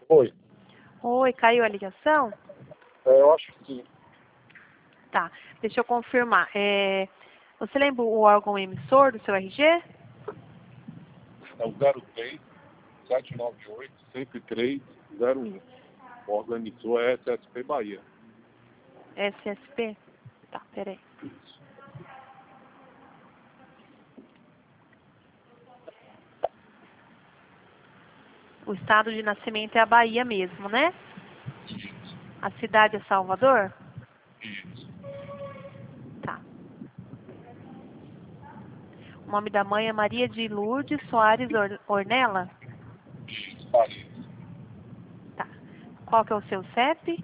Oi. Oi, caiu a ligação? Eu acho que sim. Tá, deixa eu confirmar. Você lembra o órgão emissor do seu RG? É o 03 798 10301. O órgão emissor é SSP Bahia. SSP? Tá, peraí. Isso. O estado de nascimento é a Bahia mesmo, né? Isso. A cidade é Salvador? Isso. Tá. O nome da mãe é Maria de Lourdes Soares Ornella? Isso, Paris. Tá. Qual que é o seu CEP?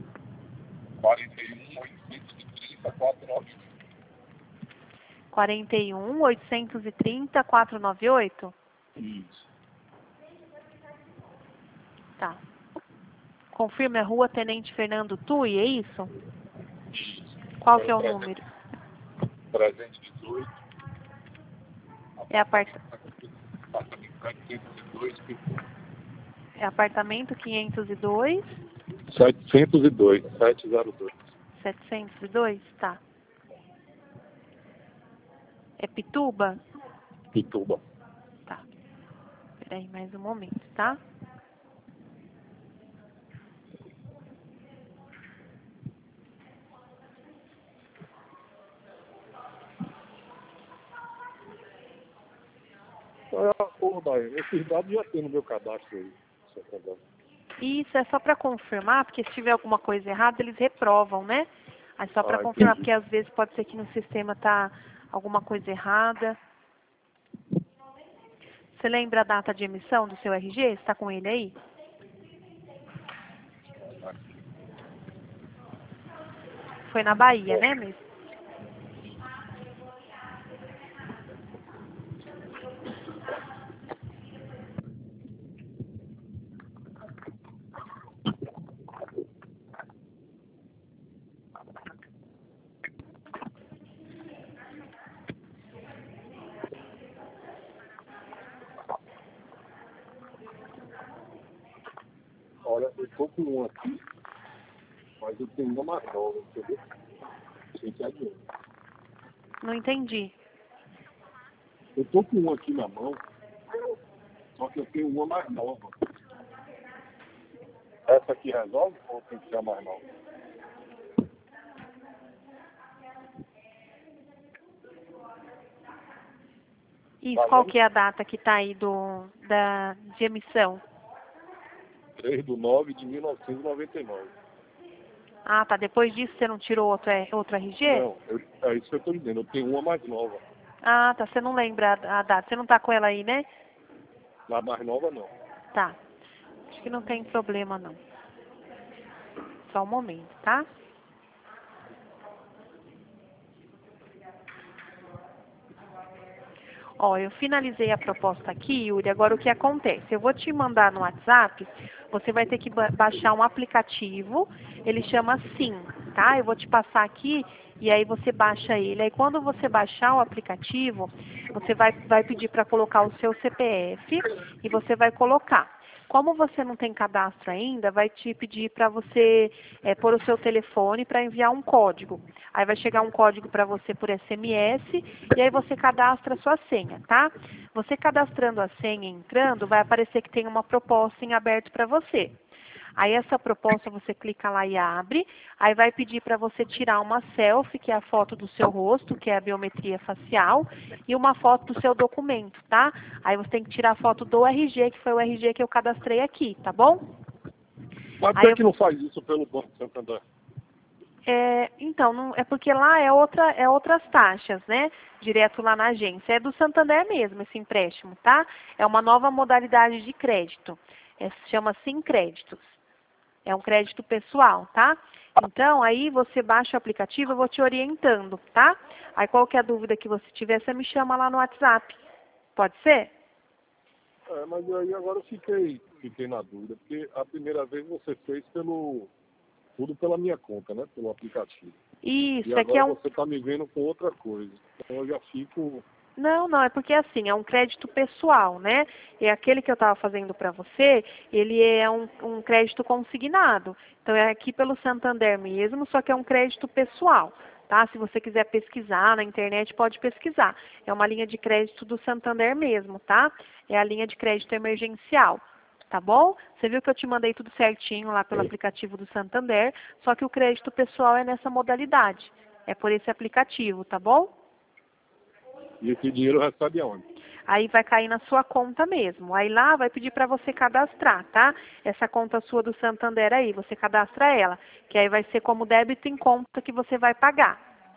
41 830 498. 41 830 498? Isso. Tá. Confirme a rua Tenente Fernando Tui, é isso? Isso. Qual que é o número? 318. É Apartamento 702. É apartamento 502? 702. 702. 702? Tá. É Pituba? Pituba. Tá. Peraí, mais um momento, tá? Esses dados já tem no meu cadastro aí. Isso é só para confirmar, porque se tiver alguma coisa errada, eles reprovam, né? Aí só para confirmar, Entendi. porque às vezes pode ser que no sistema tá alguma coisa errada. Você lembra a data de emissão do seu RG? Você está com ele aí? Foi na Bahia, né, mesmo? Olha, eu tô com um aqui, mas eu tenho uma mais nova, entendeu? Sei que é de um. Não entendi. Eu tô com um aqui na mão, só que eu tenho uma mais nova. Essa aqui resolve ou tem que ser a mais nova? Isso, qual que é a data que tá aí de emissão? 3/9 de 1999. Ah, tá. Depois disso você não tirou outro RG? Não, é isso que eu tô dizendo, eu tenho uma mais nova. Ah, tá. Você não lembra a data. Você não tá com ela aí, né? Na mais nova não. Tá. Acho que não tem problema, não. Só um momento, tá? Ó, eu finalizei a proposta aqui, Yuri. Agora o que acontece? Eu vou te mandar no WhatsApp, você vai ter que baixar um aplicativo, ele chama Sim, tá? Eu vou te passar aqui e aí você baixa ele. Aí quando você baixar o aplicativo, você vai pedir para colocar o seu CPF e você vai colocar. Como você não tem cadastro ainda, vai te pedir para você pôr o seu telefone para enviar um código. Aí vai chegar um código para você por SMS e aí você cadastra a sua senha, tá? Você cadastrando a senha e entrando, vai aparecer que tem uma proposta em aberto para você. Aí essa proposta você clica lá e abre, aí vai pedir para você tirar uma selfie, que é a foto do seu rosto, que é a biometria facial, e uma foto do seu documento, tá? Aí você tem que tirar a foto do RG, que foi o RG que eu cadastrei aqui, tá bom? Mas por que não faz isso pelo Banco Santander? Então, é porque lá é outras taxas, né? Direto lá na agência. É do Santander mesmo esse empréstimo, tá? É uma nova modalidade de crédito. Chama Simcréditos. É um crédito pessoal, tá? Então, aí você baixa o aplicativo, eu vou te orientando, tá? Aí qualquer dúvida que você tiver, você me chama lá no WhatsApp. Pode ser? Mas aí agora eu fiquei na dúvida, porque a primeira vez você fez tudo pela minha conta, né? Pelo aplicativo. Isso, E aqui agora é um... você está me vendo com outra coisa. Então eu já fico... Não, não, é porque assim, é um crédito pessoal, né? E aquele que eu estava fazendo para você, ele é um crédito consignado. Então é aqui pelo Santander mesmo, só que é um crédito pessoal, tá? Se você quiser pesquisar na internet, pode pesquisar. É uma linha de crédito do Santander mesmo, tá? É a linha de crédito emergencial, tá bom? Você viu que eu te mandei tudo certinho lá pelo aplicativo do Santander, só que o crédito pessoal é nessa modalidade. É por esse aplicativo, tá bom? E esse dinheiro recebe aonde? Aí vai cair na sua conta mesmo. Aí lá vai pedir para você cadastrar, tá? Essa conta sua do Santander aí, você cadastra ela. Que aí vai ser como débito em conta que você vai pagar.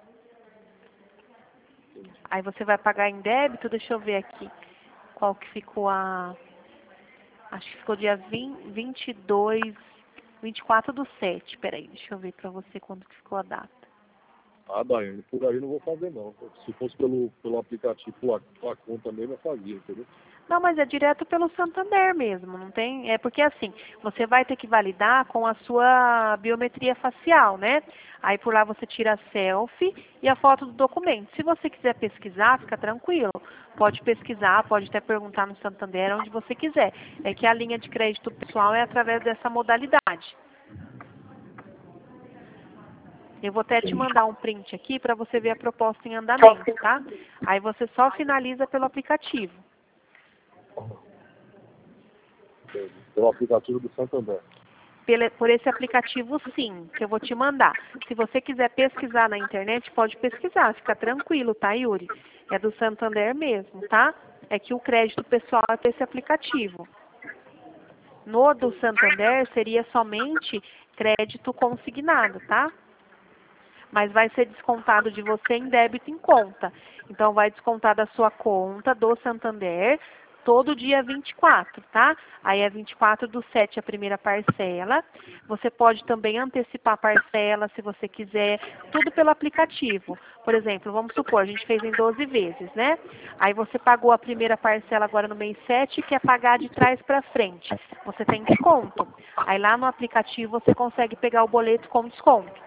Aí você vai pagar em débito, deixa eu ver aqui. Qual que ficou a... Acho que ficou dia 22, 24/7. Peraí, deixa eu ver para você quando que ficou a data. Ah, Daiane, por aí não vou fazer não. Se fosse pelo aplicativo, a conta mesmo eu fazia, entendeu? Não, mas é direto pelo Santander mesmo, não tem... É porque assim, você vai ter que validar com a sua biometria facial, né? Aí por lá você tira a selfie e a foto do documento. Se você quiser pesquisar, fica tranquilo. Pode pesquisar, pode até perguntar no Santander, onde você quiser. É que a linha de crédito pessoal é através dessa modalidade. Eu vou até te mandar um print aqui para você ver a proposta em andamento, tá? Aí você só finaliza pelo aplicativo. Pelo aplicativo do Santander. Por esse aplicativo, sim, que eu vou te mandar. Se você quiser pesquisar na internet, pode pesquisar, fica tranquilo, tá, Yuri? É do Santander mesmo, tá? É que o crédito pessoal é para esse aplicativo. No do Santander seria somente crédito consignado, tá? Mas vai ser descontado de você em débito em conta. Então, vai descontar da sua conta do Santander todo dia 24, tá? Aí é 24/7 a primeira parcela. Você pode também antecipar a parcela se você quiser, tudo pelo aplicativo. Por exemplo, vamos supor, a gente fez em 12 vezes, né? Aí você pagou a primeira parcela agora no mês 7 e quer pagar de trás para frente. Você tem desconto. Aí lá no aplicativo você consegue pegar o boleto com desconto.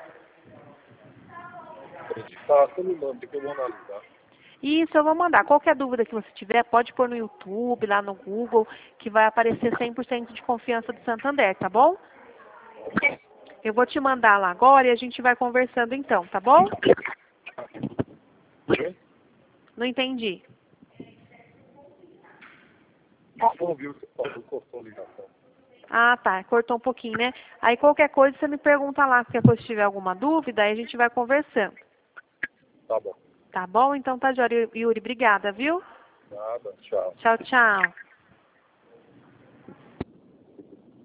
Tá, você me manda, que eu vou analisar. Isso, eu vou mandar. Qualquer dúvida que você tiver, pode pôr no YouTube, lá no Google, que vai aparecer 100% de confiança do Santander, tá bom? Eu vou te mandar lá agora e a gente vai conversando então, tá bom? Não entendi. Tá bom, viu? Você falou, cortou a ligação. Ah, tá. Cortou um pouquinho, né? Aí qualquer coisa você me pergunta lá, se depois tiver alguma dúvida, aí a gente vai conversando. Tá bom. Tá bom? Então tá, Yuri. Obrigada, viu? Nada, tchau. Tchau, tchau.